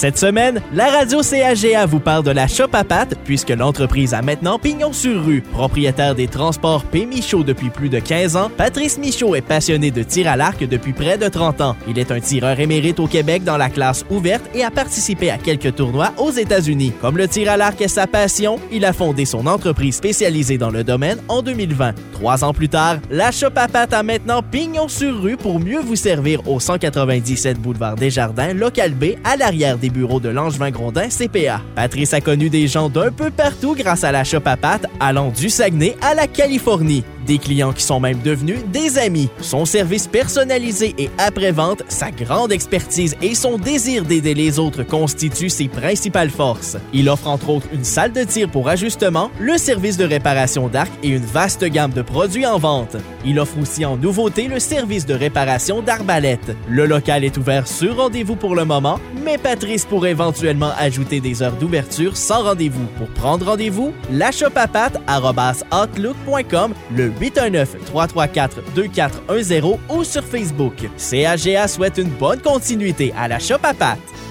Cette semaine, la radio CAGA vous parle de la Shop à Pat, puisque l'entreprise a maintenant pignon sur rue. Propriétaire des transports P. Michaud depuis plus de 15 ans, Patrice Michaud est passionné de tir à l'arc depuis près de 30 ans. Il est un tireur émérite au Québec dans la classe ouverte et a participé à quelques tournois aux États-Unis. Comme le tir à l'arc est sa passion, il a fondé son entreprise spécialisée dans le domaine en 2020. 3 ans plus tard, la Shop à Pat a maintenant pignon sur rue pour mieux vous servir au 197 boulevard Desjardins, local B, à l'arrière des bureaux de Langevin-Grondin CPA. Patrice a connu des gens d'un peu partout grâce à la Shop à Pat, allant du Saguenay à la Californie. Des clients qui sont même devenus des amis. Son service personnalisé et après-vente, sa grande expertise et son désir d'aider les autres constituent ses principales forces. Il offre entre autres une salle de tir pour ajustement, le service de réparation d'arc et une vaste gamme de produits en vente. Il offre aussi en nouveauté le service de réparation d'arbalète. Le local est ouvert sur rendez-vous pour le moment, mais Patrice pourrait éventuellement ajouter des heures d'ouverture sans rendez-vous. Pour prendre rendez-vous, lachopapat@outlook.com, le 819-334-2410 ou sur Facebook. CAGA souhaite une bonne continuité à la Shop à Pat.